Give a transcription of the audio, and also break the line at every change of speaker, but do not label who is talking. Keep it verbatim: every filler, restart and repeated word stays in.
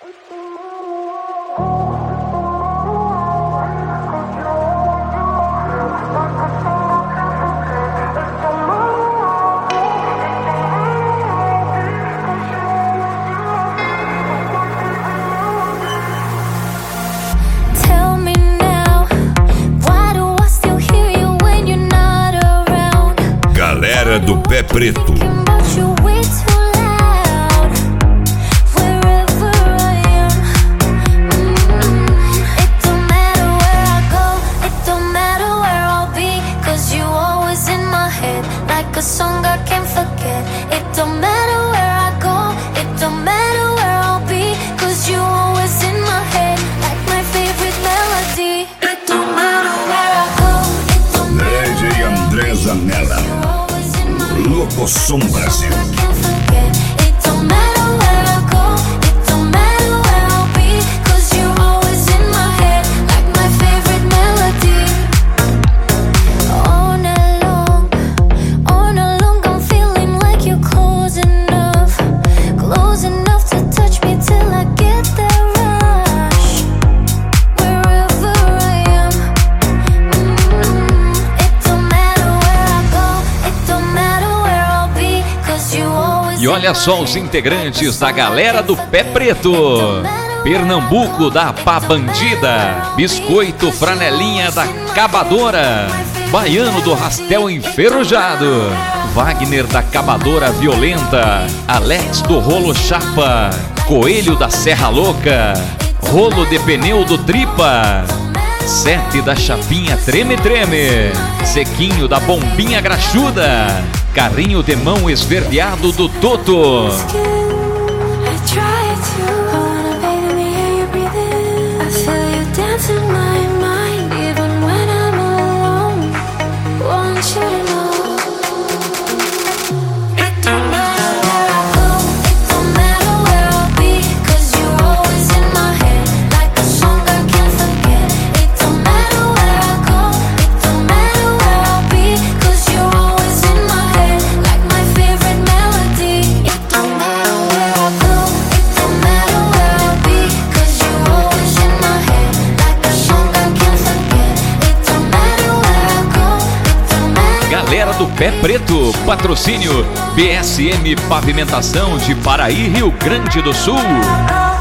Galera do Pé Preto. Zanella, Louco Som Brasil. E olha só os integrantes da galera do Pé Preto: Pernambuco da Pá Bandida, Biscoito Franelinha da Cabadora, Baiano do Rastel Enferrujado, Wagner da Cabadora Violenta, Alex do Rolo Chapa, Coelho da Serra Louca, Rolo de Pneu do Tripa, Sete da Chapinha Treme Treme, Zequinho da Bombinha Graxuda, Carrinho de Mão Esverdeado do Toto. Galera do Pé Preto, patrocínio B S M Pavimentação de Paraí, Rio Grande do Sul.